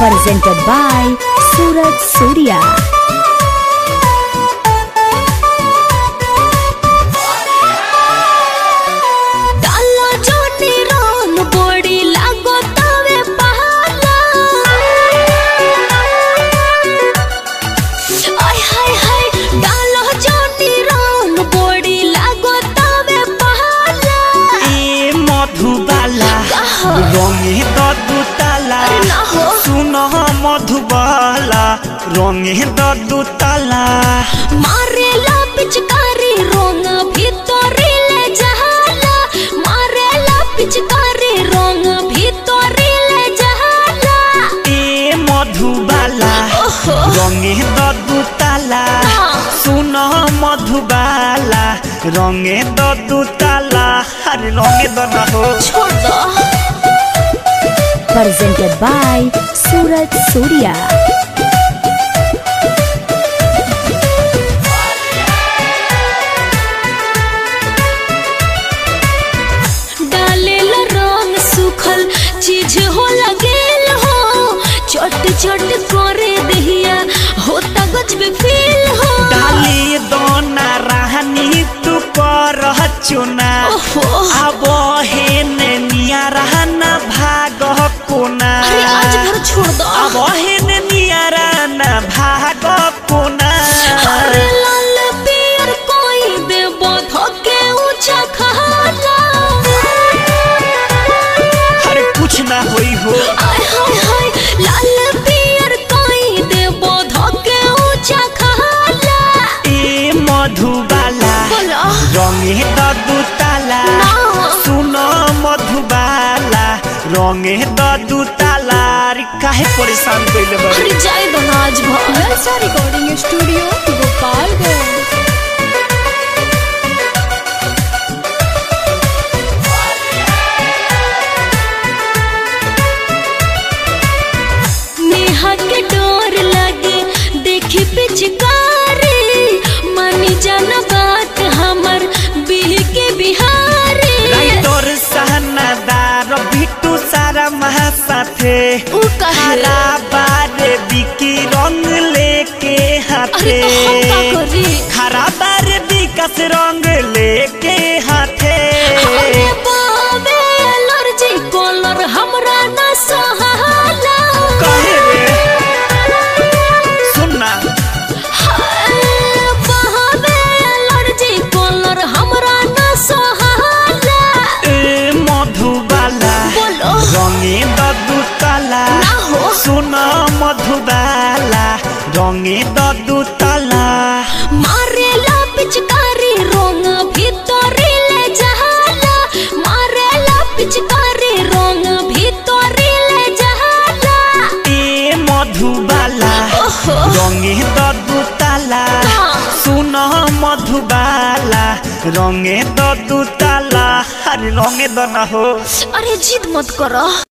presented by Suraj Surya. रंगे दूताला सुन मधुबाला रंगे दूताला मारेला पिचकारी रंग भीतरी ले जाला मारेला पिचकारी रंग भीतरी ले जाला ए मधुबाला रंगे दूताला सुन मधुबाला रंगे दूताला अरे रंगे ना हो छोड़ दो Presented by Suraj Surya. डालेला रंग सुखल चीज हो लगेल हो चट चट करे दहिया होता गजब फील हो डाली दोना रहनी तू कर चुना अब हेन निया रहना भाग कोना अरे आज घर छोड़ दो अब हेन निया रहना भाग कोना अरे लाल पियर कोई दे बोधो के ऊंचा खाला अरे कुछ ना होई हो आय हाय हाय लाल पियर कोई दे बोधो के ऊंचा खाला ए मधुबाला रंगे दूताला सुन मधुबाला रंगे दूताला काहे परेशान कइले बा अरे जाए दो ना आज Lalsa Recording Studio, Gopalganj. Neha के डोर लगे देखी पिचकारी मानी जाना बात हमर बिह के बिहारी राइटर सहनादार बिट्टू सारा महा साथे उ कहे बारे बिकी रंग लेके हाथे अरे तो हम का करी खरा बारे विकास रंग लेके हाथे अरे बाबे एलर्जी कलर हमरा ना सहाला कहे रे सुनना बाबे एलर्जी कलर हमरा ना सहाला ए मधुबाला बोलो रंगे दूताला ना हो सुन मधुबाला रंगे दूताला मारेला पिचकारी रंग भीतरी ले जाला मारेला पिचकारी रंग भीतरी ले जाला ए मधुबाला रंगे दूताला सुन मधुबाला रंगे दूताला अरे रंगे ना हो अरे जिद मत करो।